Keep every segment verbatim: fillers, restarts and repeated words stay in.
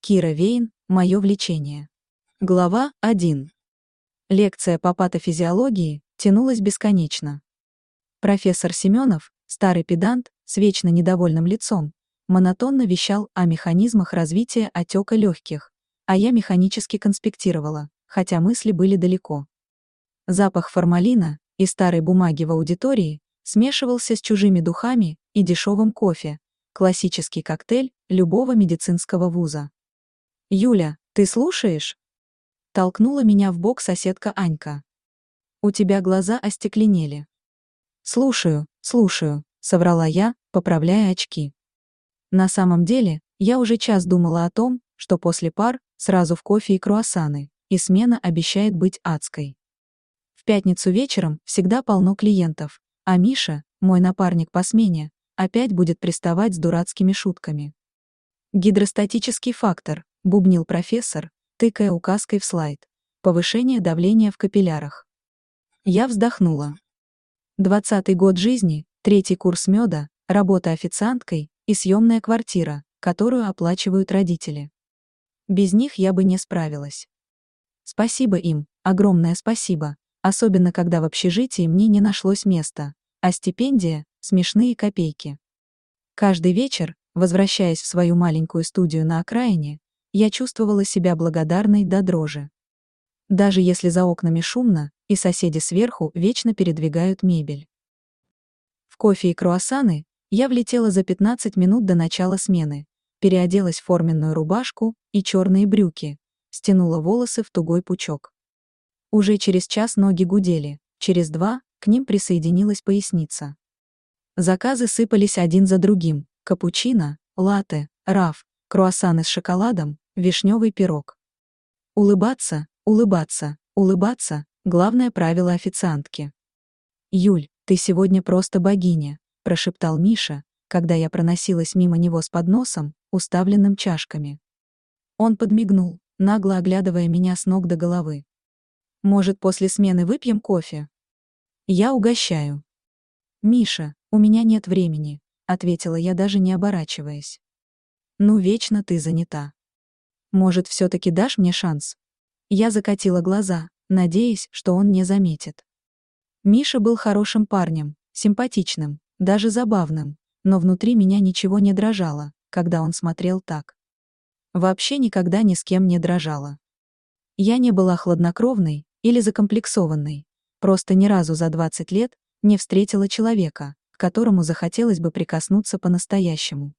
Кира Вейн. Мое влечение. Глава один. Лекция по патофизиологии тянулась бесконечно. Профессор Семенов, старый педант, с вечно недовольным лицом, монотонно вещал о механизмах развития отека легких, а я механически конспектировала, хотя мысли были далеко. Запах формалина и старой бумаги в аудитории смешивался с чужими духами и дешевым кофе, классический коктейль любого медицинского вуза. «Юля, ты слушаешь?» Толкнула меня в бок соседка Анька. «У тебя глаза остекленели». «Слушаю, слушаю», — соврала я, поправляя очки. На самом деле, я уже час думала о том, что после пар сразу в кофе и круассаны, и смена обещает быть адской. В пятницу вечером всегда полно клиентов, а Миша, мой напарник по смене, опять будет приставать с дурацкими шутками. «Гидростатический фактор», — бубнил профессор, тыкая указкой в слайд. «Повышение давления в капиллярах». Я вздохнула. Двадцатый год жизни, третий курс меда, работа официанткой и съемная квартира, которую оплачивают родители. Без них я бы не справилась. Спасибо им, огромное спасибо, особенно когда в общежитии мне не нашлось места, а стипендия — смешные копейки. Каждый вечер, возвращаясь в свою маленькую студию на окраине, я чувствовала себя благодарной до дрожи. Даже если за окнами шумно, и соседи сверху вечно передвигают мебель. В кофе и круассаны я влетела за пятнадцать минут до начала смены, переоделась в форменную рубашку и черные брюки, стянула волосы в тугой пучок. Уже через час ноги гудели, через два к ним присоединилась поясница. Заказы сыпались один за другим: капучино, латте, раф, круассаны с шоколадом, вишневый пирог. Улыбаться, улыбаться, улыбаться — главное правило официантки. «Юль, ты сегодня просто богиня», — прошептал Миша, когда я проносилась мимо него с подносом, уставленным чашками. Он подмигнул, нагло оглядывая меня с ног до головы. «Может, после смены выпьем кофе?» «Я угощаю». «Миша, у меня нет времени», — ответила я, даже не оборачиваясь. «Ну, вечно ты занята. Может, все-таки дашь мне шанс?» Я закатила глаза, надеясь, что он не заметит. Миша был хорошим парнем, симпатичным, даже забавным, но внутри меня ничего не дрожало, когда он смотрел так. Вообще никогда ни с кем не дрожала. Я не была хладнокровной или закомплексованной, просто ни разу за двадцать лет не встретила человека, к которому захотелось бы прикоснуться по-настоящему.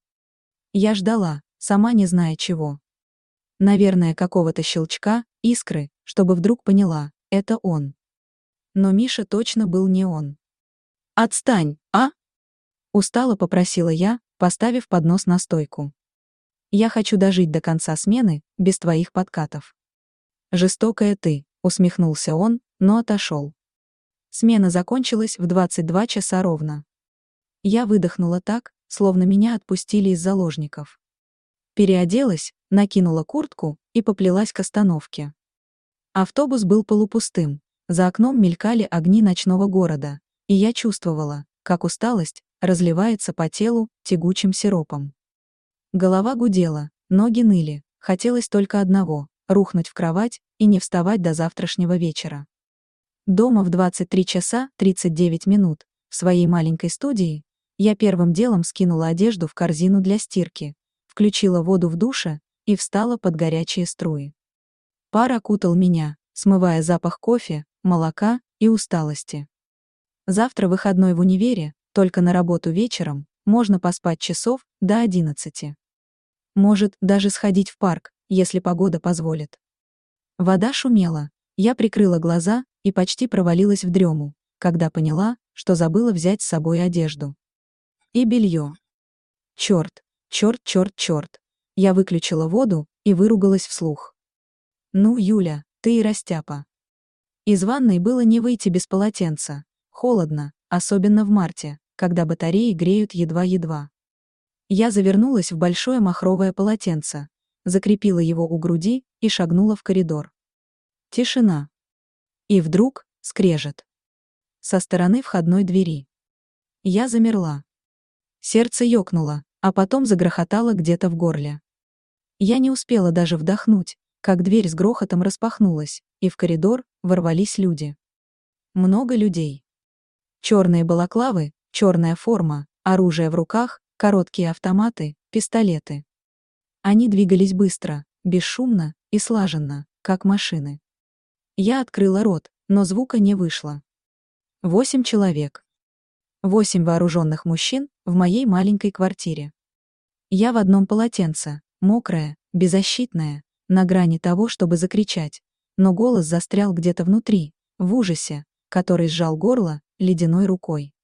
Я ждала, сама не зная чего. Наверное, какого-то щелчка, искры, чтобы вдруг поняла, это он. Но Миша точно был не он. «Отстань, а?» Устало попросила я, поставив поднос на стойку. «Я хочу дожить до конца смены, без твоих подкатов». «Жестокая ты», — усмехнулся он, но отошел. Смена закончилась в двадцать два часа ровно. Я выдохнула так, словно меня отпустили из заложников. Переоделась, накинула куртку и поплелась к остановке. Автобус был полупустым, за окном мелькали огни ночного города, и я чувствовала, как усталость разливается по телу тягучим сиропом. Голова гудела, ноги ныли, хотелось только одного — рухнуть в кровать и не вставать до завтрашнего вечера. Дома в двадцать три часа тридцать девять минут, в своей маленькой студии, я первым делом скинула одежду в корзину для стирки, включила воду в душе и встала под горячие струи. Пар окутал меня, смывая запах кофе, молока и усталости. Завтра выходной в универе, только на работу вечером, можно поспать часов до одиннадцати. Может, даже сходить в парк, если погода позволит. Вода шумела, я прикрыла глаза и почти провалилась в дрему, когда поняла, что забыла взять с собой одежду. И белье. Черт, черт, черт, черт. Я выключила воду и выругалась вслух. «Ну, Юля, ты и растяпа». Из ванной было не выйти без полотенца. Холодно, особенно в марте, когда батареи греют едва-едва. Я завернулась в большое махровое полотенце, закрепила его у груди и шагнула в коридор. Тишина. И вдруг скрежет. Со стороны входной двери. Я замерла. Сердце ёкнуло, а потом загрохотало где-то в горле. Я не успела даже вдохнуть, как дверь с грохотом распахнулась, и в коридор ворвались люди. Много людей. Черные балаклавы, черная форма, оружие в руках, короткие автоматы, пистолеты. Они двигались быстро, бесшумно и слаженно, как машины. Я открыла рот, но звука не вышло. Восемь человек. Восемь вооруженных мужчин в моей маленькой квартире. Я в одном полотенце, мокрая, беззащитная, на грани того, чтобы закричать, но голос застрял где-то внутри, в ужасе, который сжал горло ледяной рукой.